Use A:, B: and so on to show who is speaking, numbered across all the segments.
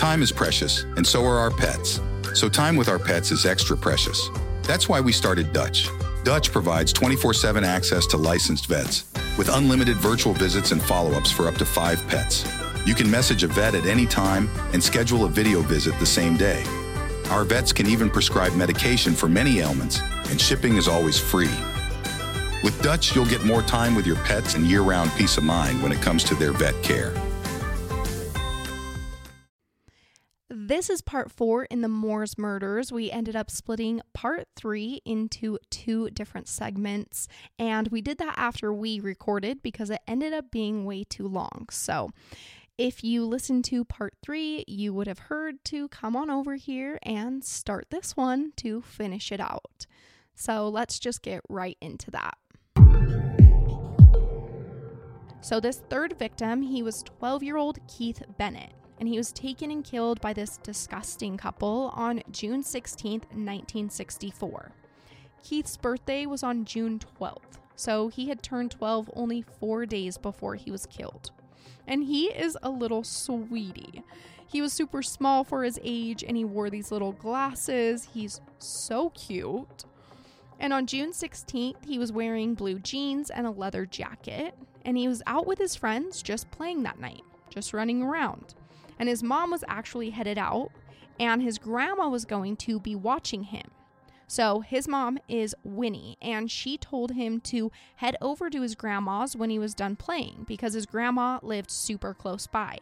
A: Time is precious, and so are our pets. So time with our pets is extra precious. That's why we started Dutch. Dutch provides 24/7 access to licensed vets with unlimited virtual visits and follow-ups for up to 5 pets. You can message a vet at any time and schedule a video visit the same day. Our vets can even prescribe medication for many ailments, and shipping is always free. With Dutch, you'll get more time with your pets and year-round peace of mind when it comes to their vet care.
B: This is part 4 in the Moores murders. We ended up splitting part 3 into 2 different segments, and we did that after we recorded because it ended up being way too long. So if you listened to part 3, you would have heard to come on over here and start this one to finish it out. So let's just get right into that. So this third victim, he was 12-year-old Keith Bennett, and he was taken and killed by this disgusting couple on June 16th, 1964. Keith's birthday was on June 12th, so he had turned 12 only 4 days before he was killed. And he is a little sweetie. He was super small for his age, and he wore these little glasses. He's so cute. And on June 16th, he was wearing blue jeans and a leather jacket, and he was out with his friends just playing that night, just running around. And his mom was actually headed out, and his grandma was going to be watching him. So his mom is Winnie, and she told him to head over to his grandma's when he was done playing because his grandma lived super close by.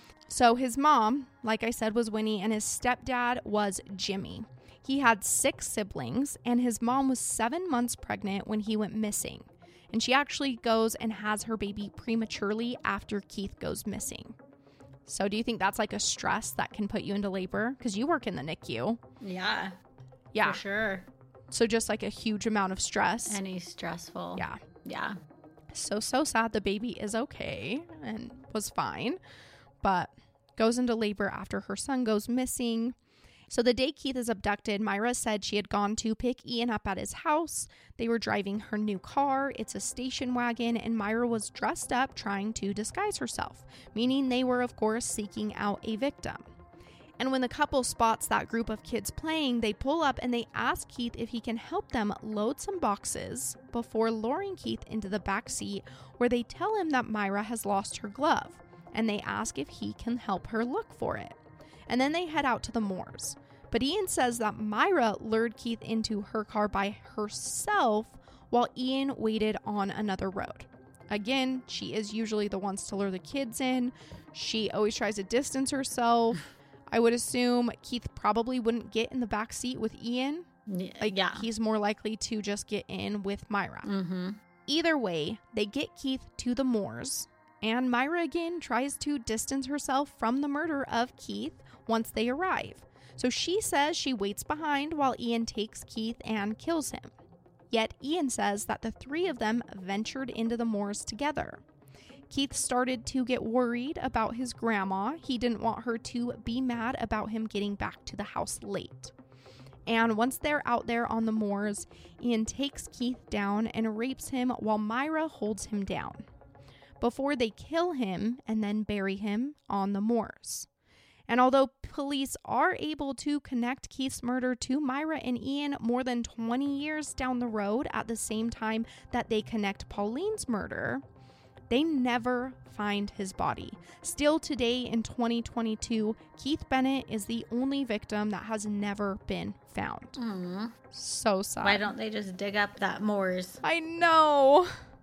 B: So his mom, like I said, was Winnie, and his stepdad was Jimmy. He had 6 siblings, and his mom was 7 months pregnant when he went missing. And she actually goes and has her baby prematurely after Keith goes missing. So do you think that's like a stress that can put you into labor? Because you work in the NICU.
C: Yeah.
B: Yeah.
C: For sure.
B: So just like a huge amount of stress.
C: Any stressful.
B: Yeah.
C: Yeah.
B: So sad. The baby is okay and was fine, but goes into labor after her son goes missing. So the day Keith is abducted, Myra said she had gone to pick Ian up at his house. They were driving her new car. It's a station wagon, and Myra was dressed up trying to disguise herself, meaning they were, of course, seeking out a victim. And when the couple spots that group of kids playing, they pull up and they ask Keith if he can help them load some boxes before luring Keith into the back seat, where they tell him that Myra has lost her glove, and they ask if he can help her look for it. And then they head out to the moors. But Ian says that Myra lured Keith into her car by herself while Ian waited on another road. Again, she is usually the ones to lure the kids in. She always tries to distance herself. I would assume Keith probably wouldn't get in the back seat with Ian.
C: Yeah.
B: He's more likely to just get in with Myra.
C: Mm-hmm.
B: Either way, they get Keith to the moors, and Myra again tries to distance herself from the murder of Keith once they arrive. So she says she waits behind while Ian takes Keith and kills him. Yet Ian says that the 3 of them ventured into the moors together. Keith started to get worried about his grandma. He didn't want her to be mad about him getting back to the house late. And once they're out there on the moors, Ian takes Keith down and rapes him while Myra holds him down, before they kill him and then bury him on the moors. And although police are able to connect Keith's murder to Myra and Ian more than 20 years down the road at the same time that they connect Pauline's murder, they never find his body. Still today in 2022, Keith Bennett is the only victim that has never been found.
C: Mm.
B: So sad.
C: Why don't they just dig up that moors?
B: I know.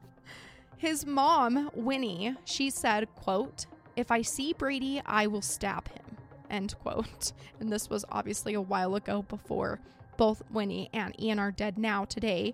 B: His mom, Winnie, she said, quote, "If I see Brady, I will stab him," end quote. And this was obviously a while ago, before both Winnie and Ian are dead now today.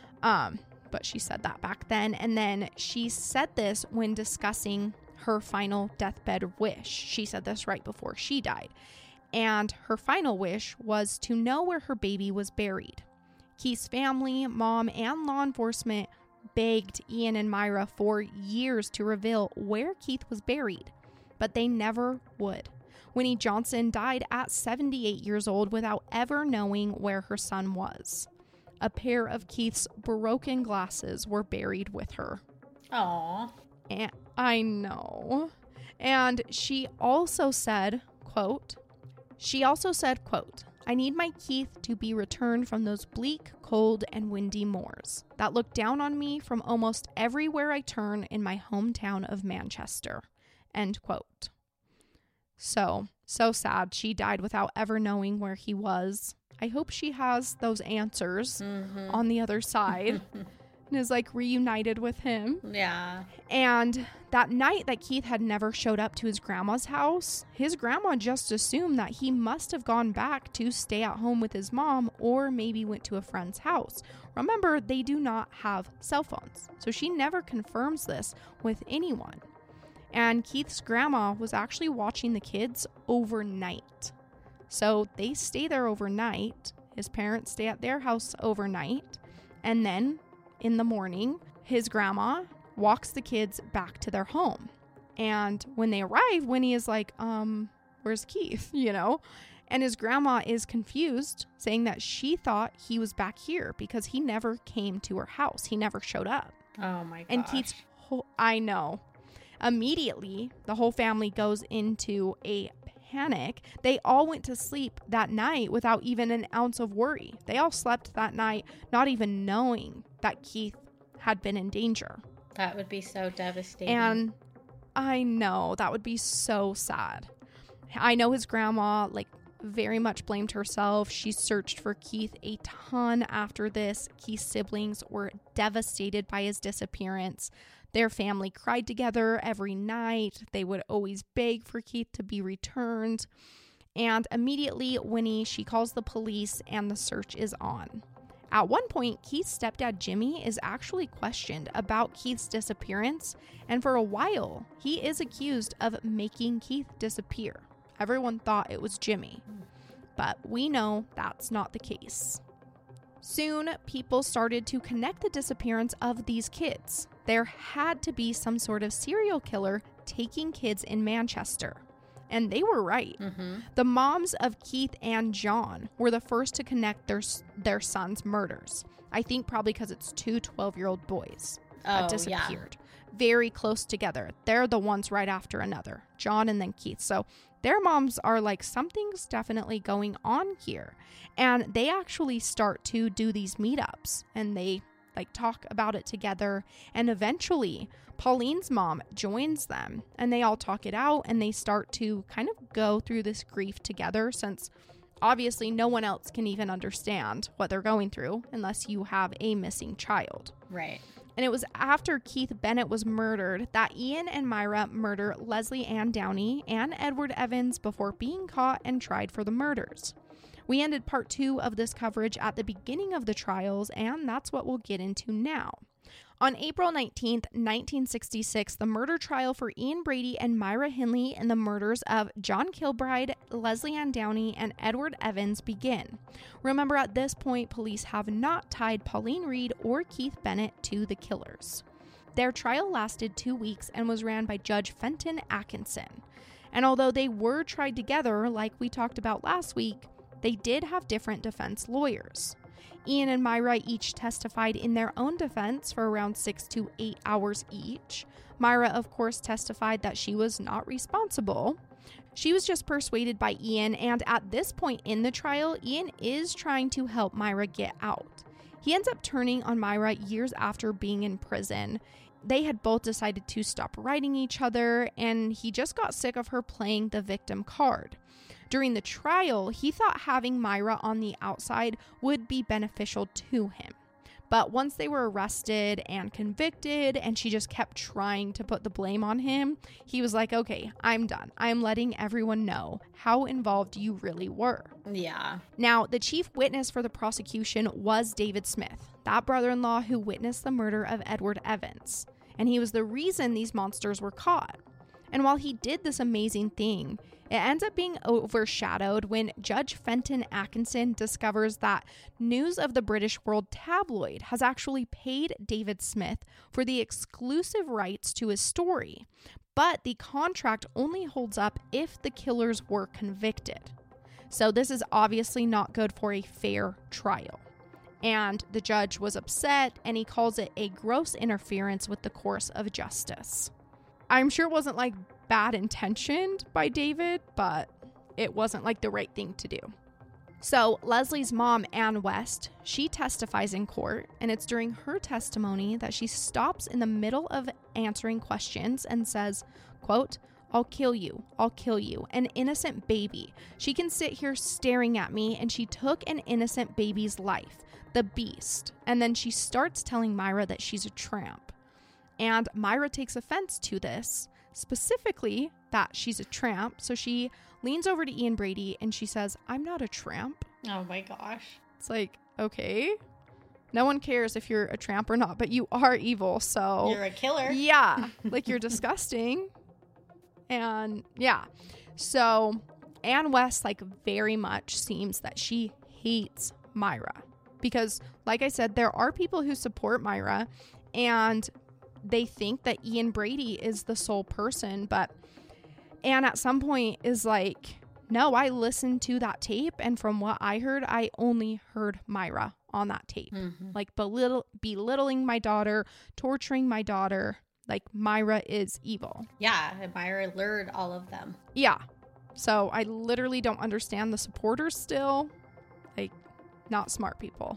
B: But she said that back then. And then she said this when discussing her final deathbed wish. She said this right before she died. And her final wish was to know where her baby was buried. Keith's family, mom, and law enforcement begged Ian and Myra for years to reveal where Keith was buried, but they never would. Winnie Johnson died at 78 years old without ever knowing where her son was. A pair of Keith's broken glasses were buried with her.
C: Aww.
B: And I know. And she also said, quote, she also said, quote, I need my Keith to be returned from those bleak, cold, and windy moors that look down on me from almost everywhere I turn in my hometown of Manchester, end quote. So sad. She died without ever knowing where he was. I hope she has those answers on the other side and is like reunited with him.
C: Yeah.
B: And that night that Keith had never showed up to his grandma's house, his grandma just assumed that he must have gone back to stay at home with his mom or maybe went to a friend's house. Remember, they do not have cell phones, so she never confirms this with anyone. And Keith's grandma was actually watching the kids overnight. So they stay there overnight. His parents stay at their house overnight. And then in the morning, his grandma walks the kids back to their home. And when they arrive, Winnie is like, where's Keith? You know? And his grandma is confused, saying that she thought he was back here because he never came to her house. He never showed up.
C: Oh my gosh.
B: And Keith's I know. Immediately, the whole family goes into a panic. They all went to sleep that night without even an ounce of worry. They all slept that night not even knowing that Keith had been in danger.
C: That would be so devastating.
B: And I know, that would be so sad. I know his grandma, very much blamed herself. She searched for Keith a ton after this. Keith's siblings were devastated by his disappearance. Their family cried together every night. They would always beg for Keith to be returned. And immediately, Winnie, she calls the police and the search is on. At one point, Keith's stepdad, Jimmy, is actually questioned about Keith's disappearance. And for a while, he is accused of making Keith disappear. Everyone thought it was Jimmy. But we know that's not the case. Soon, people started to connect the disappearance of these kids. There had to be some sort of serial killer taking kids in Manchester. And they were right. The moms of Keith and John were the first to connect their sons' murders. I think probably because it's two 12-year-old boys that disappeared. Very close together. They're the ones right after another. John and then Keith. So their moms are like, something's definitely going on here. And they actually start to do these meetups. And they talk about it together. And eventually, Pauline's mom joins them. And they all talk it out. And they start to kind of go through this grief together, since obviously no one else can even understand what they're going through unless you have a missing child.
C: Right.
B: And it was after Keith Bennett was murdered that Ian and Myra murder Leslie Ann Downey and Edward Evans before being caught and tried for the murders. We ended part 2 of this coverage at the beginning of the trials, and that's what we'll get into now. On April 19th, 1966, the murder trial for Ian Brady and Myra Hindley in the murders of John Kilbride, Leslie Ann Downey, and Edward Evans begin. Remember, at this point, police have not tied Pauline Reed or Keith Bennett to the killers. Their trial lasted 2 weeks and was ran by Judge Fenton Atkinson. And although they were tried together, like we talked about last week, they did have different defense lawyers. Ian and Myra each testified in their own defense for around 6 to 8 hours each. Myra, of course, testified that she was not responsible. She was just persuaded by Ian, and at this point in the trial, Ian is trying to help Myra get out. He ends up turning on Myra years after being in prison. They had both decided to stop writing each other, and he just got sick of her playing the victim card. During the trial, he thought having Myra on the outside would be beneficial to him. But once they were arrested and convicted, and she just kept trying to put the blame on him, he was like, okay, I'm done. I'm letting everyone know how involved you really were.
C: Yeah.
B: Now, the chief witness for the prosecution was David Smith, that brother-in-law who witnessed the murder of Edward Evans. And he was the reason these monsters were caught. And while he did this amazing thing, it ends up being overshadowed when Judge Fenton Atkinson discovers that News of the British World tabloid has actually paid David Smith for the exclusive rights to his story. But the contract only holds up if the killers were convicted. So this is obviously not good for a fair trial. And the judge was upset, and he calls it a gross interference with the course of justice. I'm sure it wasn't bad intentioned by David, but it wasn't like the right thing to do. So Leslie's mom, Ann West, she testifies in court, and it's during her testimony that she stops in the middle of answering questions and says, quote, "I'll kill you. I'll kill you. An innocent baby. She can sit here staring at me, and she took an innocent baby's life. The beast." And then she starts telling Myra that she's a tramp. And Myra takes offense to this, specifically that she's a tramp. So she leans over to Ian Brady and she says, "I'm not a tramp."
C: Oh my gosh.
B: It's like, okay. No one cares if you're a tramp or not, but you are evil. So
C: you're a killer.
B: Yeah. Like, you're disgusting. And yeah. So Ann West, like, very much seems that she hates Myra. Because, like I said, there are people who support Myra and they think that Ian Brady is the sole person, but Ann at some point is like, no, I listened to that tape, and from what I heard, I only heard Myra on that tape.
C: Mm-hmm.
B: Like, belittling my daughter, torturing my daughter. Like, Myra is evil.
C: Yeah, and Myra lured all of them.
B: Yeah. So I literally don't understand the supporters still. Like, not smart people.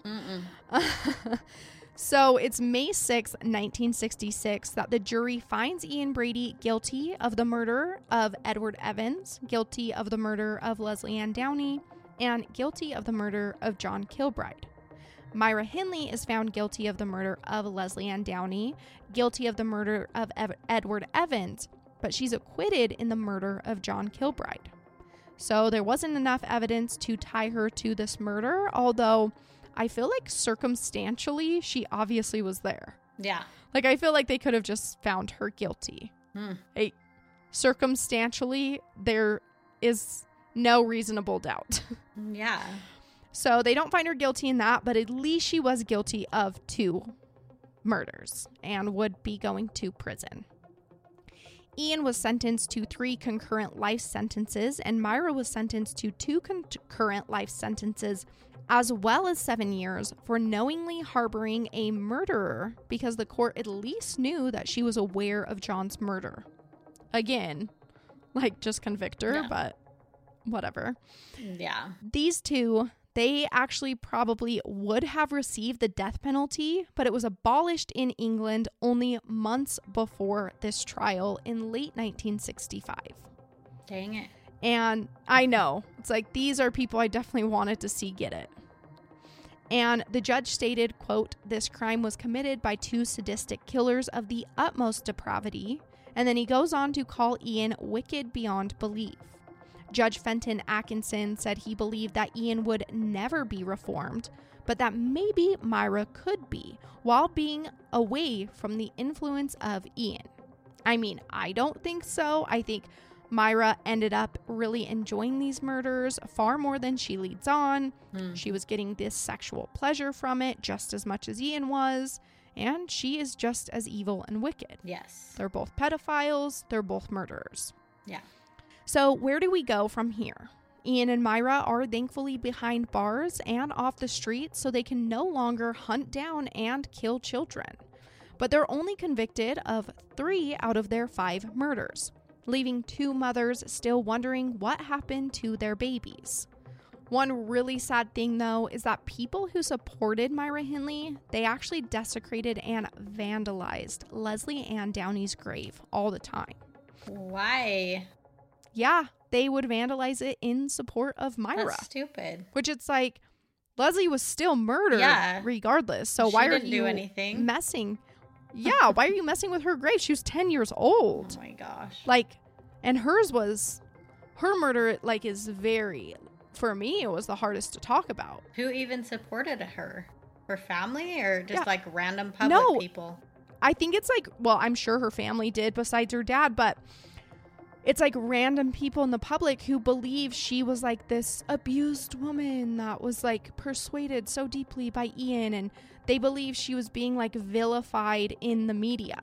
B: So it's May 6, 1966, that the jury finds Ian Brady guilty of the murder of Edward Evans, guilty of the murder of Leslie Ann Downey, and guilty of the murder of John Kilbride. Myra Hindley is found guilty of the murder of Leslie Ann Downey, guilty of the murder of Edward Evans, but she's acquitted in the murder of John Kilbride. So there wasn't enough evidence to tie her to this murder, although I feel like circumstantially, she obviously was there.
C: Yeah.
B: Like, I feel like they could have just found her guilty. Like, circumstantially, there is no reasonable doubt.
C: Yeah.
B: So they don't find her guilty in that, but at least she was guilty of 2 murders and would be going to prison. Ian was sentenced to 3 concurrent life sentences, and Myra was sentenced to 2 concurrent life sentences, as well as 7 years for knowingly harboring a murderer, because the court at least knew that she was aware of John's murder. Again, like, just convict her, but whatever.
C: Yeah.
B: These 2, they actually probably would have received the death penalty, but it was abolished in England only months before this trial in late 1965.
C: Dang it.
B: And I know, it's like, these are people I definitely wanted to see get it. And the judge stated, quote, "This crime was committed by 2 sadistic killers of the utmost depravity." And then he goes on to call Ian wicked beyond belief. Judge Fenton Atkinson said he believed that Ian would never be reformed, but that maybe Myra could be, while being away from the influence of Ian. I mean, I don't think so. I think Myra ended up really enjoying these murders far more than she leads on. She was getting this sexual pleasure from it just as much as Ian was, and she is just as evil and wicked.
C: Yes.
B: They're both pedophiles. They're both murderers.
C: Yeah.
B: So where do we go from here? Ian and Myra are thankfully behind bars and off the streets, so they can no longer hunt down and kill children. But they're only convicted of 3 out of their 5 murders, leaving 2 mothers still wondering what happened to their babies. One really sad thing, though, is that people who supported Myra Hindley, they actually desecrated and vandalized Leslie Ann Downey's grave all the time.
C: Why?
B: Yeah, they would vandalize it in support of Myra.
C: That's stupid.
B: Which, it's like, Leslie was still murdered regardless. So
C: she
B: why are
C: didn't
B: you
C: do anything.
B: messing? Yeah, why are you messing with her grave? She was 10 years old.
C: Oh my gosh.
B: Like, and her murder, like, is very, for me, it was the hardest to talk about.
C: Who even supported her? Her family or just like random public people?
B: I think it's like, well, I'm sure her family did besides her dad, but it's like random people in the public who believe she was like this abused woman that was like persuaded so deeply by Ian, and they believe she was being like vilified in the media.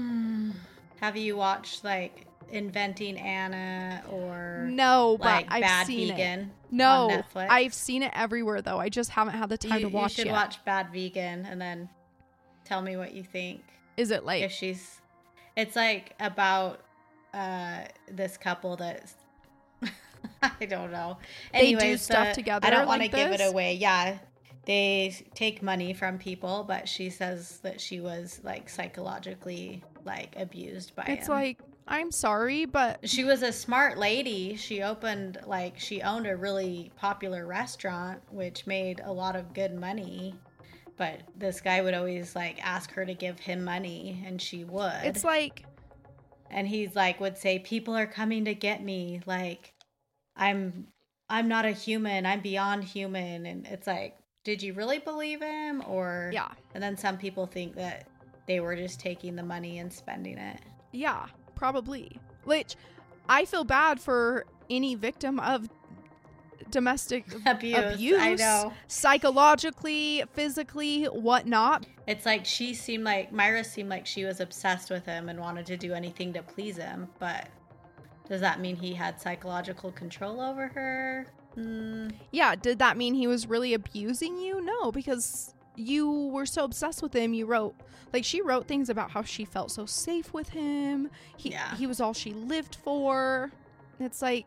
C: Have you watched like Inventing Anna or
B: no,
C: like
B: but I've
C: Bad
B: seen
C: Vegan?
B: It. No,
C: on Netflix?
B: I've seen it everywhere though. I just haven't had the time to watch it.
C: You should watch Bad Vegan and then tell me what you think.
B: Is it like
C: it's like about this couple that's I don't know.
B: They do stuff together.
C: I don't want to
B: like
C: give
B: this?
C: it away. Yeah. They take money from people, but she says that she was like psychologically like abused by
B: It's
C: him.
B: like, I'm sorry, but
C: She was a smart lady. She owned a really popular restaurant, which made a lot of good money. But this guy would always like ask her to give him money, and she would.
B: it's like,
C: And he's like would say, "People are coming to get me. Like, I'm not a human. I'm beyond human." And it's like, did you really believe him? Or
B: yeah.
C: And then some people think that they were just taking the money and spending it.
B: Yeah, probably. Which I feel bad for any victim of domestic abuse.
C: I know.
B: Psychologically, physically, whatnot.
C: It's like Myra seemed like she was obsessed with him and wanted to do anything to please him. But does that mean he had psychological control over her?
B: Yeah, did that mean he was really abusing you? No, because you were so obsessed with him. She wrote things about how she felt so safe with him. He was all she lived for. It's like,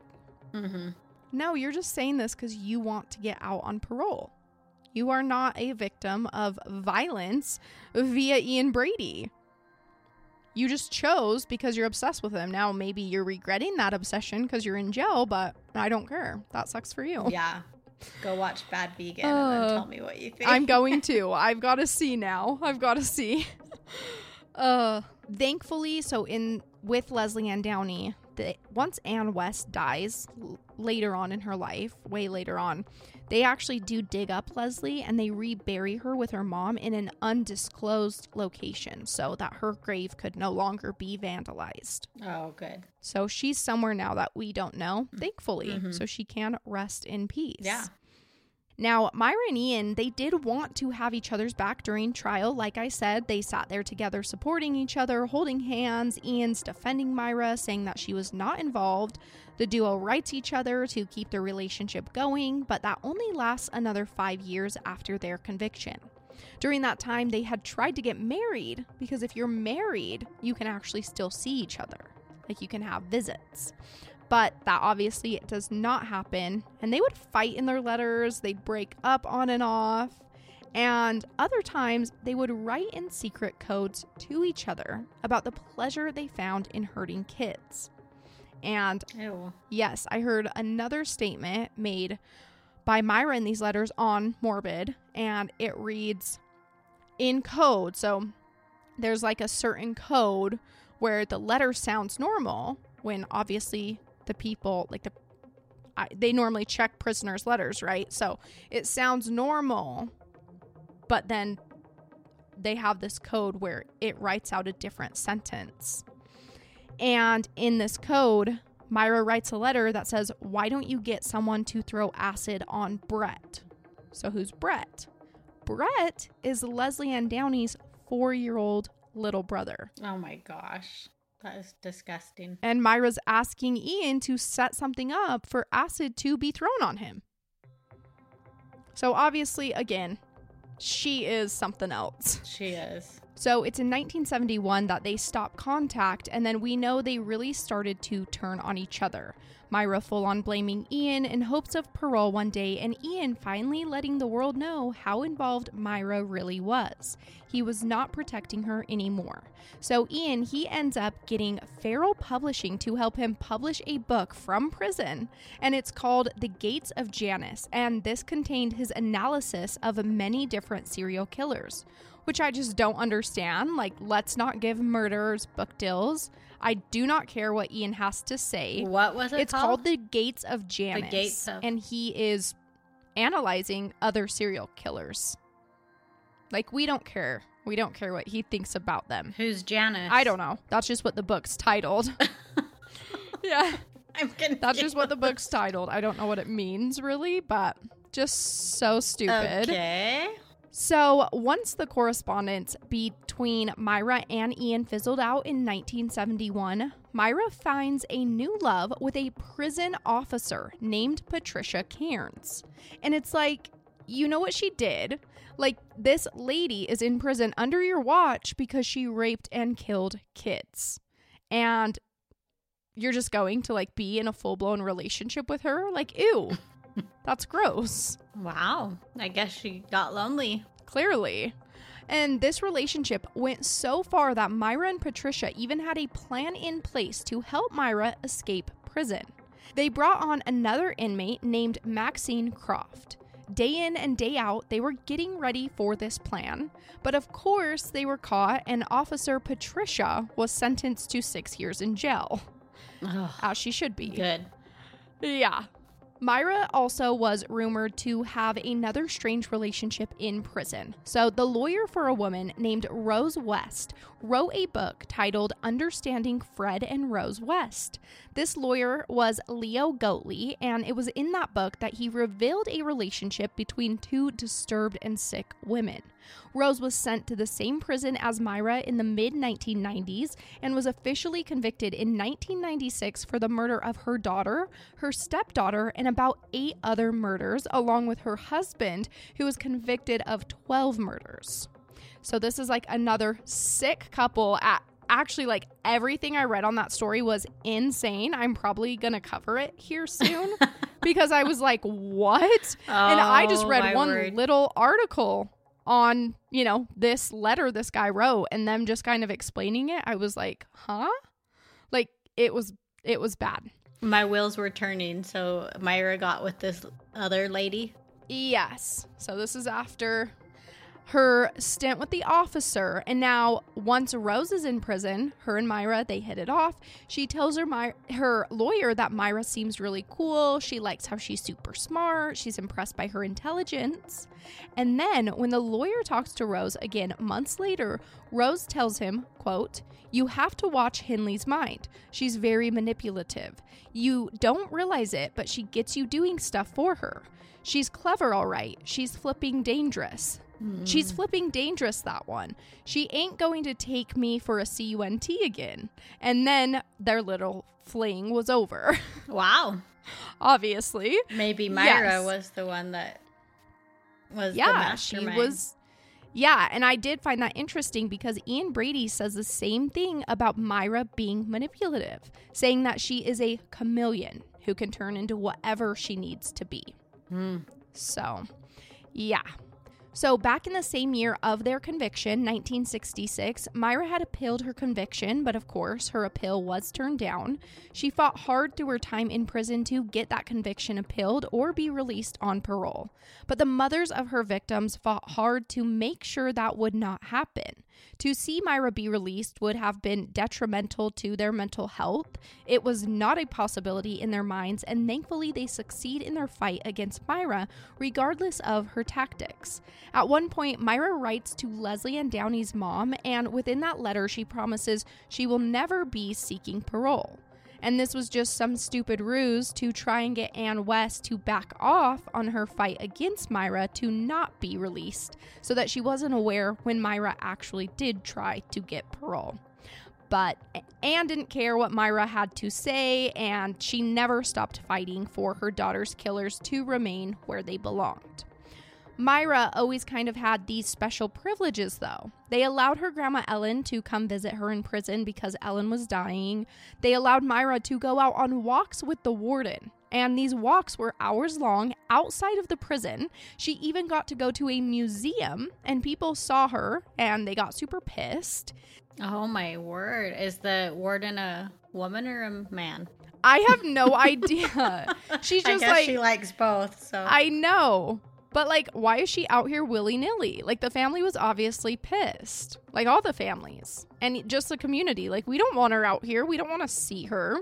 B: no, you're just saying this because you want to get out on parole. You are not a victim of violence via Ian Brady. You just chose because you're obsessed with him. Now, maybe you're regretting that obsession because you're in jail, but I don't care. That sucks for you.
C: Yeah. Go watch Bad Vegan and then tell me what you think.
B: I'm going to. I've got to see now. I've got to see. Thankfully, with Leslie Ann Downey, once Ann West dies later on in her life, way later on, they actually do dig up Leslie and they rebury her with her mom in an undisclosed location so that her grave could no longer be vandalized.
C: Oh, good.
B: So she's somewhere now that we don't know, thankfully, so she can rest in peace.
C: Yeah.
B: Now, Myra and Ian, they did want to have each other's back during trial. Like I said, they sat there together supporting each other, holding hands. Ian's defending Myra, saying that she was not involved. The duo writes each other to keep their relationship going, but that only lasts another 5 years after their conviction. During that time, they had tried to get married because if you're married, you can actually still see each other. Like you can have visits. But that obviously does not happen. And they would fight in their letters. They'd break up on and off. And other times they would write in secret codes to each other about the pleasure they found in hurting kids. And
C: Ew.
B: yes, I heard another statement made by Myra in these letters on Morbid. And it reads in code. So there's like a certain code where the letter sounds normal when obviously the people, they normally check prisoners' letters, right? So it sounds normal, but then they have this code where it writes out a different sentence. And in this code, Myra writes a letter that says, "Why don't you get someone to throw acid on Brett?" So who's Brett? Brett is Leslie Ann Downey's 4-year-old little brother.
C: Oh my gosh. That is disgusting.
B: And Myra's asking Ian to set something up for acid to be thrown on him. So obviously, again, she is something else.
C: She is.
B: So it's in 1971 that they stop contact, and then we know they really started to turn on each other. Myra full on blaming Ian in hopes of parole one day, and Ian finally letting the world know how involved Myra really was. He was not protecting her anymore. So Ian, he ends up getting Feral Publishing to help him publish a book from prison, and it's called The Gates of Janus, and this contained his analysis of many different serial killers, which I just don't understand. Like, let's not give murderers book deals. I do not care what Ian has to say.
C: What was it
B: It's called The Gates of Janus.
C: The Gates of...
B: And he is analyzing other serial killers. Like, we don't care. We don't care what he thinks about them.
C: Who's Janus?
B: I don't know. That's just what the book's titled. Yeah.
C: I'm confused.
B: That's just what the book's titled. I don't know what it means, really, but just so stupid.
C: Okay.
B: So once the correspondence between Myra and Ian fizzled out in 1971, Myra finds a new love with a prison officer named Patricia Cairns. And it's like, you know what she did? Like, this lady is in prison under your watch because she raped and killed kids. And you're just going to like be in a full-blown relationship with her. Like, ew, that's gross.
C: Wow. I guess she got lonely.
B: Clearly. And this relationship went so far that Myra and Patricia even had a plan in place to help Myra escape prison. They brought on another inmate named Maxine Croft. Day in and day out, they were getting ready for this plan. But of course, they were caught, and Officer Patricia was sentenced to 6 years in jail.
C: Ugh,
B: as she should be.
C: good.
B: Yeah. Myra also was rumored to have another strange relationship in prison. So the lawyer for a woman named Rose West wrote a book titled Understanding Fred and Rose West. This lawyer was Leo Goatley, and it was in that book that he revealed a relationship between two disturbed and sick women. Rose was sent to the same prison as Myra in the mid-1990s and was officially convicted in 1996 for the murder of her daughter, her stepdaughter, and about 8 other murders, along with her husband, who was convicted of 12 murders. So this is like another sick couple. Actually, like everything I read on that story was insane. I'm probably going to cover it here soon because I was like, what? And I just read one little article on, you know, this letter this guy wrote and them just kind of explaining it. I was like, huh? Like it was bad.
C: My wheels were turning. So Myra got with this other lady.
B: Yes. So this is after her stint with the officer. And now once Rose is in prison, her and Myra, they hit it off. She tells her lawyer that Myra seems really cool. She likes how she's super smart. She's impressed by her intelligence. And then when the lawyer talks to Rose again months later, Rose tells him, quote, "You have to watch Henley's mind. She's very manipulative. You don't realize it, but she gets you doing stuff for her. She's clever, all right. She's flipping dangerous. She's flipping dangerous, that one. She ain't going to take me for a CUNT again." And then their little fling was over.
C: Wow.
B: Obviously.
C: Maybe Myra was the one that was the mastermind.
B: She was. Yeah, and I did find that interesting because Ian Brady says the same thing about Myra being manipulative, saying that she is a chameleon who can turn into whatever she needs to be. So, yeah. So back in the same year of their conviction, 1966, Myra had appealed her conviction, but of course her appeal was turned down. She fought hard through her time in prison to get that conviction appealed or be released on parole. But the mothers of her victims fought hard to make sure that would not happen. To see Myra be released would have been detrimental to their mental health. It was not a possibility in their minds, and thankfully they succeed in their fight against Myra, regardless of her tactics. At one point, Myra writes to Leslie Ann Downey's mom, and within that letter, she promises she will never be seeking parole. And this was just some stupid ruse to try and get Ann West to back off on her fight against Myra to not be released, so that she wasn't aware when Myra actually did try to get parole. But Ann didn't care what Myra had to say, and she never stopped fighting for her daughter's killers to remain where they belonged. Myra always kind of had these special privileges, though. They allowed her grandma Ellen to come visit her in prison because Ellen was dying. They allowed Myra to go out on walks with the warden, and these walks were hours long outside of the prison. She even got to go to a museum, and people saw her, and they got super pissed.
C: Oh my word. Is the warden a woman or a man?
B: I have no idea. She's just
C: I guess she likes both, so.
B: I know. But, like, why is she out here willy-nilly? Like, the family was obviously pissed. Like, all the families. And just the community. Like, we don't want her out here. We don't want to see her.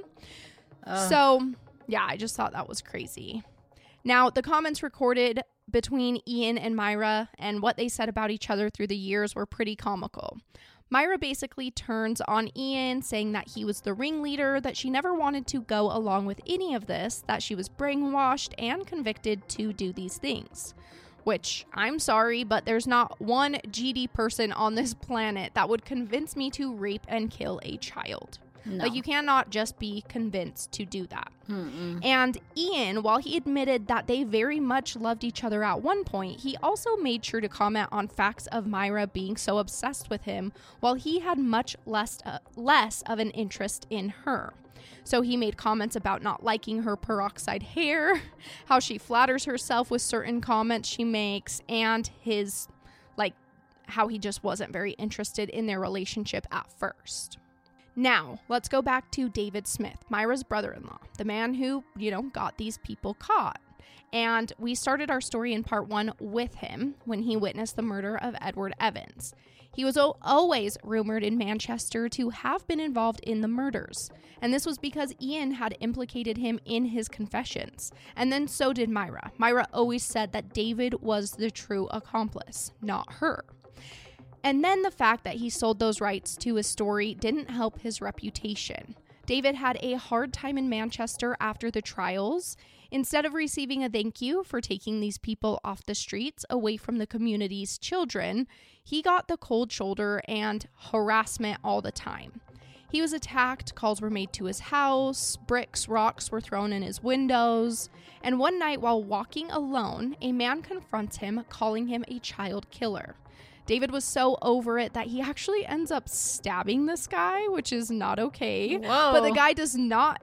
B: So, yeah, I just thought that was crazy. Now, the comments recorded between Ian and Myra and what they said about each other through the years were pretty comical. Myra basically turns on Ian, saying that he was the ringleader, that she never wanted to go along with any of this, that she was brainwashed and convicted to do these things. Which, I'm sorry, but there's not one GD person on this planet that would convince me to rape and kill a child.
C: No.
B: Like, you cannot just be convinced to do that. And Ian, while he admitted that they very much loved each other at one point, he also made sure to comment on facts of Myra being so obsessed with him, while he had much less of an interest in her. So he made comments about not liking her peroxide hair, how she flatters herself with certain comments she makes, and his, like, how he just wasn't very interested in their relationship at first. Now, let's go back to David Smith, Myra's brother-in-law, the man who, got these people caught. And we started our story in part 1 with him when he witnessed the murder of Edward Evans. He was always rumored in Manchester to have been involved in the murders. And this was because Ian had implicated him in his confessions. And then so did Myra. Myra always said that David was the true accomplice, not her. And then the fact that he sold those rights to his story didn't help his reputation. David had a hard time in Manchester after the trials. Instead of receiving a thank you for taking these people off the streets away from the community's children, he got the cold shoulder and harassment all the time. He was attacked, calls were made to his house, bricks, rocks were thrown in his windows, and one night while walking alone, a man confronts him, calling him a child killer. David was so over it that he actually ends up stabbing this guy, which is not okay.
C: Whoa.
B: But the guy does not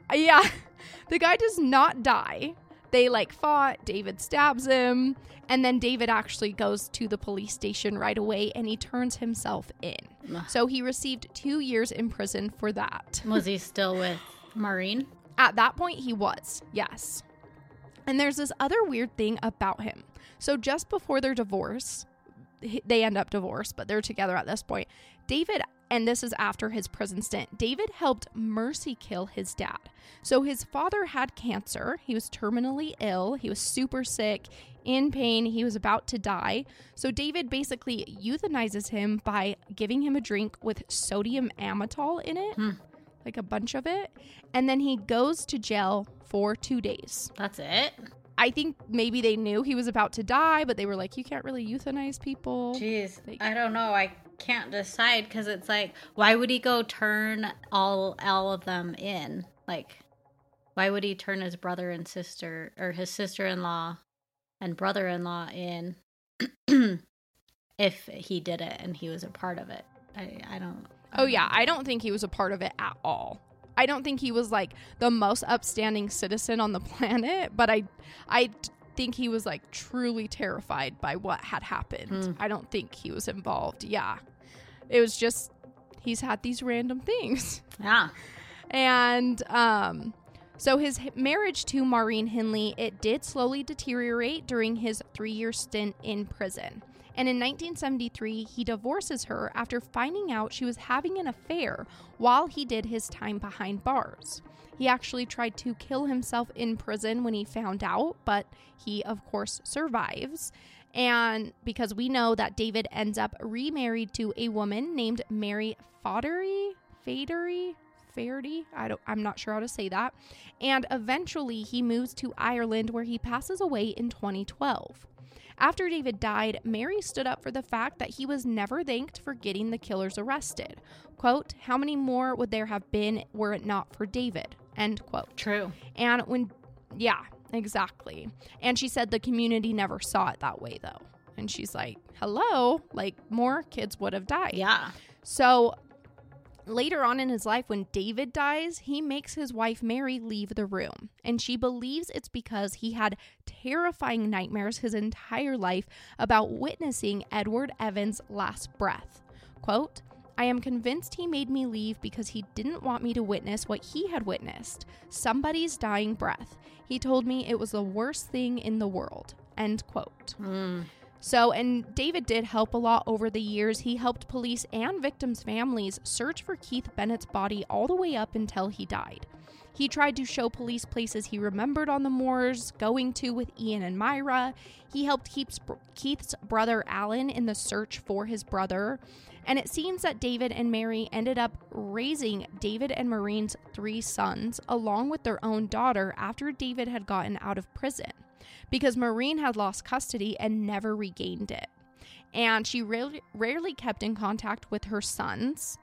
B: die. They fought, David stabs him, and then David actually goes to the police station right away and he turns himself in. So he received 2 years in prison for that.
C: Was he still with Maureen?
B: At that point, he was, yes. And there's this other weird thing about him. So just before their divorce, they end up divorced, but they're together at this point. David, and this is after his prison stint, David helped mercy kill his dad. So his father had cancer. He was terminally ill. He was super sick, in pain. He was about to die. So David basically euthanizes him by giving him a drink with sodium amytal in it, like a bunch of it. And then he goes to jail for 2 days.
C: That's it?
B: I think maybe they knew he was about to die, but they were like, you can't really euthanize people.
C: Jeez, I don't know. I can't decide because it's like, why would he go turn all of them in? Like, why would he turn his brother and sister, or his sister-in-law and brother-in-law in if he did it and he was a part of it? I don't.
B: Oh, yeah. I don't think he was a part of it at all. I don't think he was the most upstanding citizen on the planet, but I think he was truly terrified by what had happened. I don't think he was involved. Yeah. It was just, he's had these random things.
C: Yeah.
B: And so his marriage to Maureen Hinley, it did slowly deteriorate during his 3-year stint in prison. And in 1973, he divorces her after finding out she was having an affair while he did his time behind bars. He actually tried to kill himself in prison when he found out, but he, of course, survives. And because we know that David ends up remarried to a woman named Mary Faherty, I'm not sure how to say that. And eventually he moves to Ireland, where he passes away in 2012. After David died, Mary stood up for the fact that he was never thanked for getting the killers arrested. Quote, how many more would there have been were it not for David? End quote.
C: True.
B: And yeah, exactly. And she said the community never saw it that way, though. And she's like, hello, more kids would have died.
C: Yeah.
B: So later on in his life, when David dies, he makes his wife Mary leave the room. And she believes it's because he had terrifying nightmares his entire life about witnessing Edward Evans' last breath. Quote, I am convinced he made me leave because he didn't want me to witness what he had witnessed. Somebody's dying breath. He told me it was the worst thing in the world. End quote. So, and David did help a lot over the years. He helped police and victims' families search for Keith Bennett's body all the way up until he died. He tried to show police places he remembered on the moors, going to with Ian and Myra. He helped Keith's brother Alan in the search for his brother. And it seems that David and Mary ended up raising David and Maureen's 3 sons along with their own daughter after David had gotten out of prison, because Maureen had lost custody and never regained it. And she rarely kept in contact with her sons.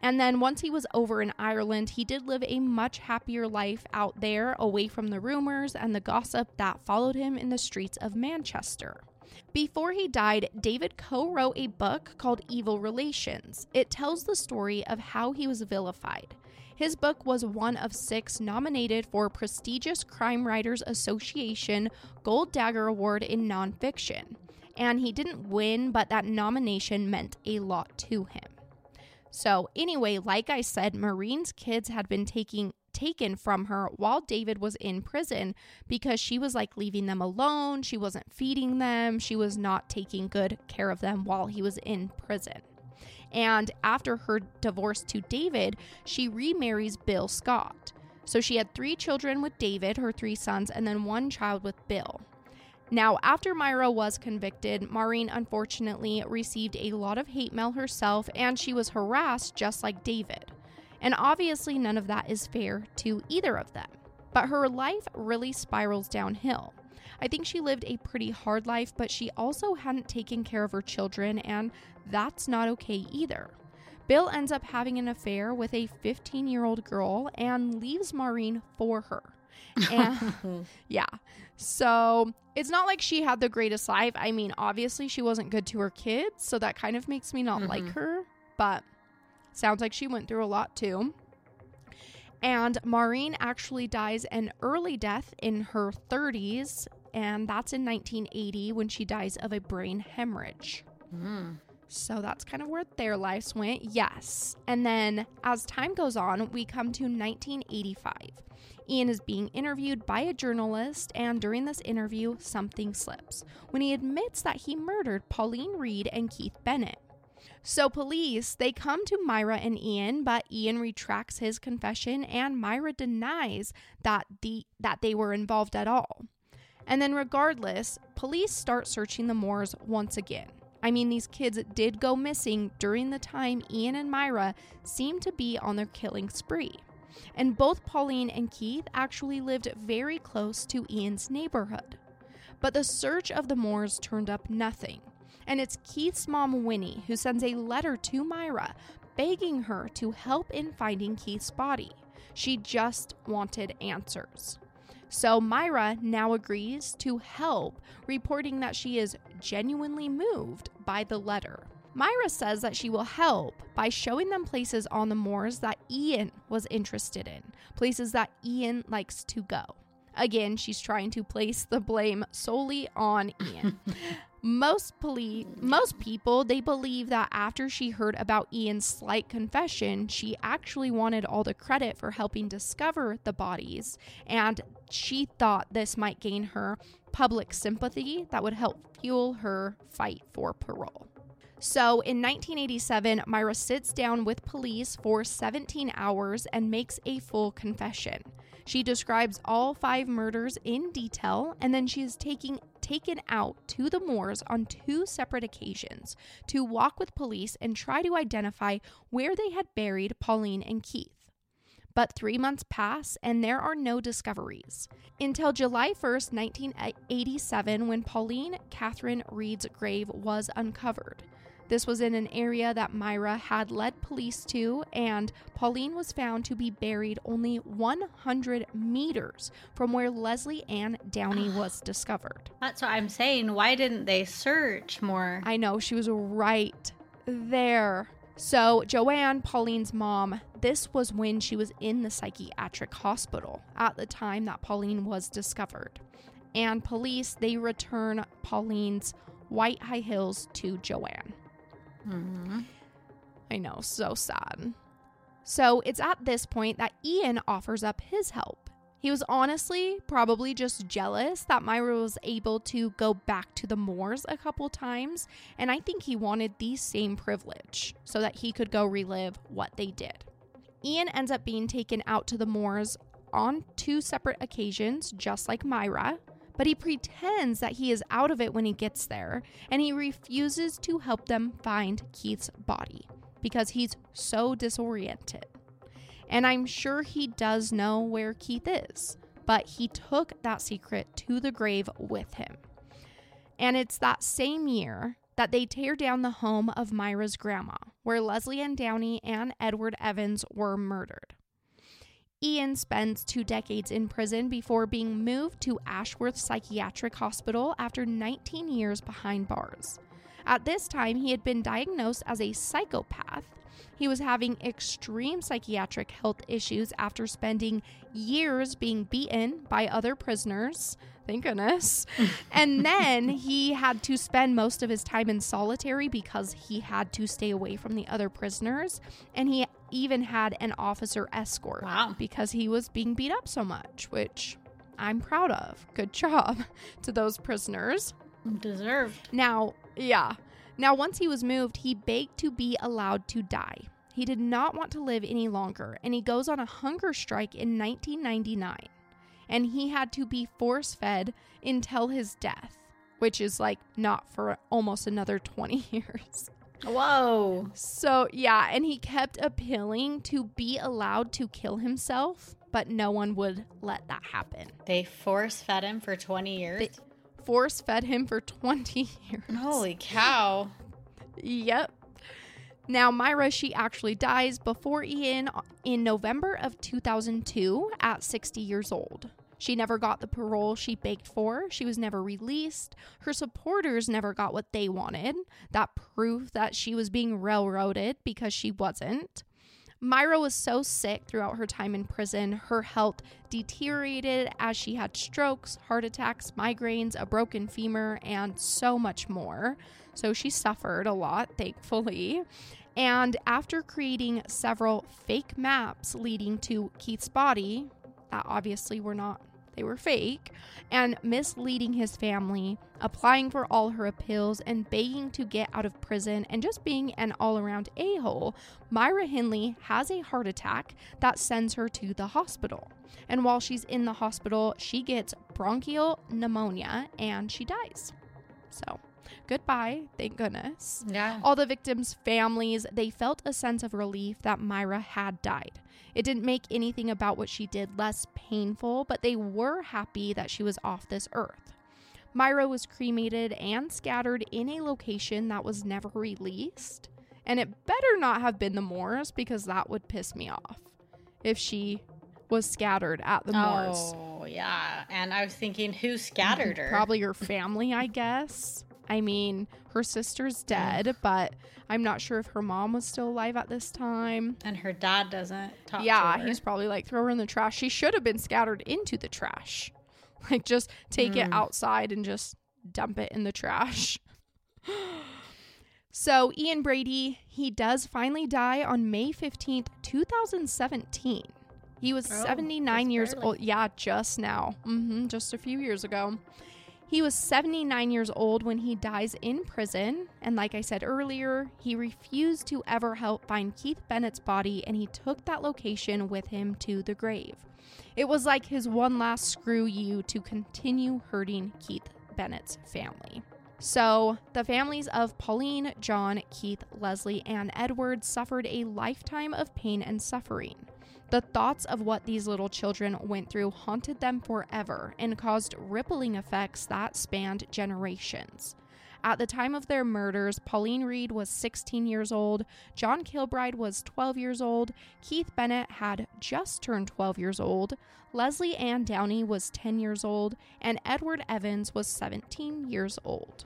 B: And then once he was over in Ireland, he did live a much happier life out there, away from the rumors and the gossip that followed him in the streets of Manchester. Before he died, David co-wrote a book called Evil Relations. It tells the story of how he was vilified. His book was one of 6 nominated for prestigious Crime Writers Association Gold Dagger Award in nonfiction. And he didn't win, but that nomination meant a lot to him. So anyway, like I said, Maureen's kids had been taken from her while David was in prison because she was like leaving them alone. She wasn't feeding them. She was not taking good care of them while he was in prison. And after her divorce to David, she remarries Bill Scott. So she had 3 children with David, her 3 sons, and then 1 child with Bill. Now, after Myra was convicted, Maureen unfortunately received a lot of hate mail herself, and she was harassed just like David. And obviously none of that is fair to either of them. But her life really spirals downhill. I think she lived a pretty hard life, but she also hadn't taken care of her children, and that's not okay either. Bill ends up having an affair with a 15-year-old girl and leaves Maureen for her. And yeah, so it's not like she had the greatest life. I mean, obviously she wasn't good to her kids, so that kind of makes me not like her, but sounds like she went through a lot too. And Maureen actually dies an early death in her 30s, and that's in 1980 when she dies of a brain hemorrhage. So that's kind of where their lives went. Yes. And then as time goes on, we come to 1985. Ian is being interviewed by a journalist, and during this interview, something slips when he admits that he murdered Pauline Reed and Keith Bennett. So police, they come to Myra and Ian, but Ian retracts his confession, and Myra denies that they were involved at all. And then regardless, police start searching the moors once again. I mean, these kids did go missing during the time Ian and Myra seemed to be on their killing spree. And both Pauline and Keith actually lived very close to Ian's neighborhood. But the search of the moors turned up nothing. And it's Keith's mom, Winnie, who sends a letter to Myra begging her to help in finding Keith's body. She just wanted answers. So Myra now agrees to help, reporting that she is genuinely moved by the letter. Myra says that she will help by showing them places on the moors that Ian was interested in, places that Ian likes to go. Again, she's trying to place the blame solely on Ian. Most people, they believe that after she heard about Ian's slight confession, she actually wanted all the credit for helping discover the bodies, and she thought this might gain her public sympathy that would help fuel her fight for parole. So in 1987, Myra sits down with police for 17 hours and makes a full confession. She describes all 5 murders in detail, and then she is taken out to the moors on 2 separate occasions to walk with police and try to identify where they had buried Pauline and Keith. But 3 months pass and there are no discoveries. Until July 1st, 1987, when Pauline Catherine Reed's grave was uncovered. This was in an area that Myra had led police to, and Pauline was found to be buried only 100 meters from where Leslie Ann Downey was discovered.
C: That's what I'm saying. Why didn't they search more?
B: I know, she was right there. So Joanne, Pauline's mom, this was when she was in the psychiatric hospital at the time that Pauline was discovered. And police, they return Pauline's white high heels to Joanne. I know, so sad. So it's at this point that Ian offers up his help. He was honestly probably just jealous that Myra was able to go back to the moors a couple times, and I think he wanted the same privilege so that he could go relive what they did. Ian ends up being taken out to the moors on 2 separate occasions, just like Myra, but he pretends that he is out of it when he gets there, and he refuses to help them find Keith's body because he's so disoriented. And I'm sure he does know where Keith is, but he took that secret to the grave with him. And it's that same year that they tear down the home of Myra's grandma, where Leslie Ann Downey and Edward Evans were murdered. Ian spends 2 decades in prison before being moved to Ashworth Psychiatric Hospital after 19 years behind bars. At this time, he had been diagnosed as a psychopath. He was having extreme psychiatric health issues after spending years being beaten by other prisoners. Thank goodness. And then he had to spend most of his time in solitary because he had to stay away from the other prisoners. And he even had an officer escort.
C: Wow.
B: Because he was being beat up so much, which I'm proud of. Good job to those prisoners.
C: Deserved.
B: Now, once he was moved, he begged to be allowed to die. He did not want to live any longer, and he goes on a hunger strike in 1999. And he had to be force-fed until his death, which is like not for almost another 20 years.
C: Whoa.
B: So, yeah, and he kept appealing to be allowed to kill himself, but no one would let that happen.
C: They force-fed him for 20 years?
B: They force-fed him for 20 years.
C: Holy cow.
B: Yep. Now, Myra, she actually dies before Ian in November of 2002 at 60 years old. She never got the parole she begged for. She was never released. Her supporters never got what they wanted. That proof that she was being railroaded because she wasn't. Myra was so sick throughout her time in prison. Her health deteriorated as she had strokes, heart attacks, migraines, a broken femur, and so much more. So she suffered a lot, thankfully. And after creating several fake maps leading to Keith's body, that obviously they were fake, and misleading his family, applying for all her appeals, and begging to get out of prison, and just being an all-around a-hole, Myra Hindley has a heart attack that sends her to the hospital. And while she's in the hospital, she gets bronchial pneumonia, and she dies. So, goodbye, thank goodness.
C: Yeah.
B: All the victims' families, they felt a sense of relief that Myra had died. It didn't make anything about what she did less painful, but they were happy that she was off this earth. Myra was cremated and scattered in a location that was never released. And it better not have been the Moors, because that would piss me off if she was scattered at the Moors.
C: Oh, yeah. And I was thinking, who scattered her?
B: Probably her family, I guess. I mean, her sister's dead, but I'm not sure if her mom was still alive at this time.
C: And her dad doesn't talk to
B: Yeah,
C: her.
B: he's probably like, throw her in the trash. She should have been scattered into the trash. Like, just take it outside and just dump it in the trash. So, Ian Brady, he does finally die on May 15th, 2017. He was 79 years old. Yeah, just now. Just a few years ago. He was 79 years old when he dies in prison, and like I said earlier, he refused to ever help find Keith Bennett's body, and he took that location with him to the grave. It was like his one last screw you to continue hurting Keith Bennett's family. So, the families of Pauline, John, Keith, Leslie, and Edward suffered a lifetime of pain and suffering. The thoughts of what these little children went through haunted them forever and caused rippling effects that spanned generations. At the time of their murders, Pauline Reed was 16 years old, John Kilbride was 12 years old, Keith Bennett had just turned 12 years old, Leslie Ann Downey was 10 years old, and Edward Evans was 17 years old.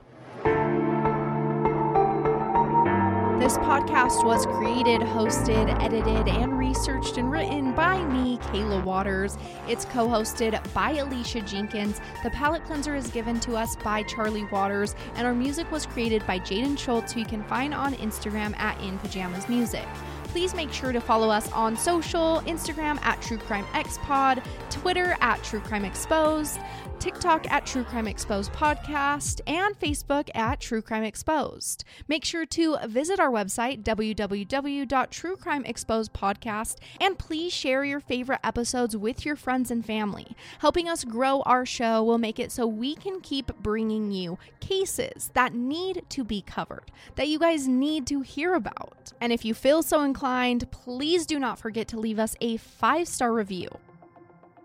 B: This podcast was created, hosted, edited, and researched and written by me, Kayla Waters. It's co-hosted by Alicia Jenkins. The palette cleanser is given to us by Charlie Waters, and our music was created by Jaden Schultz, who you can find on Instagram at In Pajamas Music. Please make sure to follow us on social, Instagram at True Crime Xpod, Twitter at True Crime Exposed, TikTok at True Crime Exposed Podcast, and Facebook at True Crime Exposed. Make sure to visit our website, www.truecrimeexposedpodcast, and please share your favorite episodes with your friends and family. Helping us grow our show will make it so we can keep bringing you cases that need to be covered, that you guys need to hear about. And if you feel so inclined, please do not forget to leave us a 5-star review.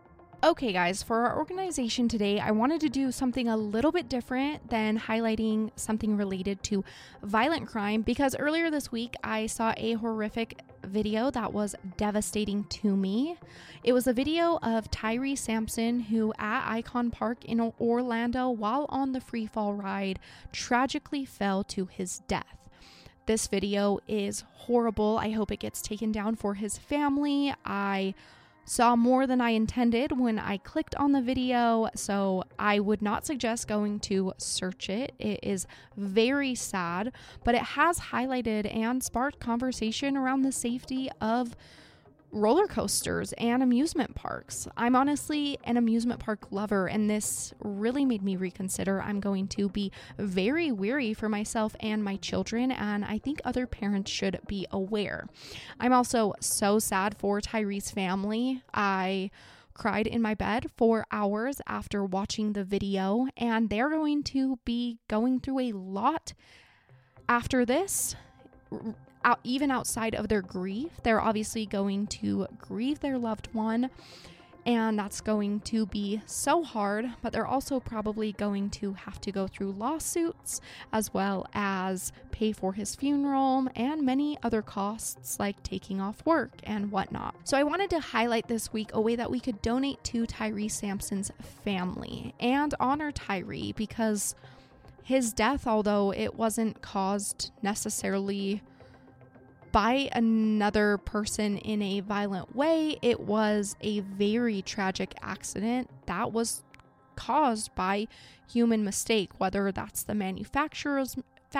B: Okay, guys, for our organization today, I wanted to do something a little bit different than highlighting something related to violent crime, because earlier this week I saw a horrific video that was devastating to me. It was a video of Tyree Sampson, who at Icon Park in Orlando, while on the free fall ride, tragically fell to his death. This video is horrible. I hope it gets taken down for his family. I saw more than I intended when I clicked on the video, so I would not suggest going to search it. It is very sad, but it has highlighted and sparked conversation around the safety of roller coasters and amusement parks. I'm honestly an amusement park lover, and this really made me reconsider. I'm going to be very wary for myself and my children, and I think other parents should be aware. I'm also so sad for Tyree's family. I cried in my bed for hours after watching the video, and they're going to be going through a lot after this. Even outside of their grief, they're obviously going to grieve their loved one, and that's going to be so hard, but they're also probably going to have to go through lawsuits as well as pay for his funeral and many other costs like taking off work and whatnot. So I wanted to highlight this week a way that we could donate to Tyree Sampson's family and honor Tyree, because his death, although it wasn't caused necessarily by another person in a violent way, it was a very tragic accident that was caused by human mistake, whether that's the manufacturer's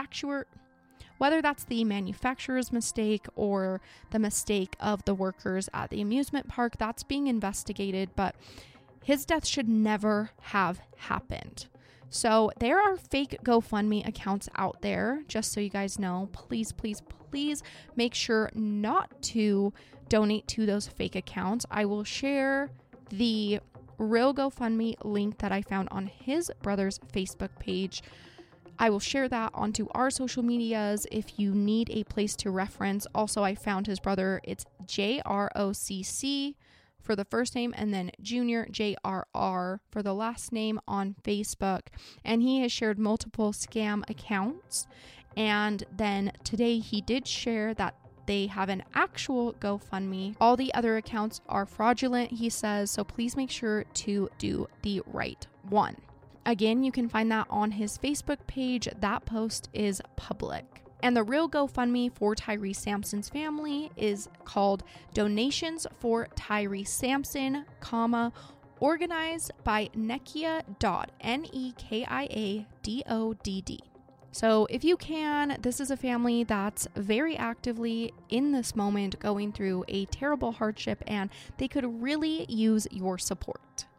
B: mistake or the mistake of the workers at the amusement park. That's being investigated, but his death should never have happened. So there are fake GoFundMe accounts out there, just so you guys know. Please, please, please make sure not to donate to those fake accounts. I will share the real GoFundMe link that I found on his brother's Facebook page. I will share that onto our social medias if you need a place to reference. Also, I found his brother. It's JROCC for the first name, and then Junior JRR for the last name on Facebook. And he has shared multiple scam accounts. And then today he did share that they have an actual GoFundMe. All the other accounts are fraudulent, he says, so please make sure to do the right one. Again, you can find that on his Facebook page. That post is public. And the real GoFundMe for Tyree Sampson's family is called Donations for Tyree Sampson, organized by Nekia.NEKIADODD. So if you can, this is a family that's very actively in this moment going through a terrible hardship, and they could really use your support.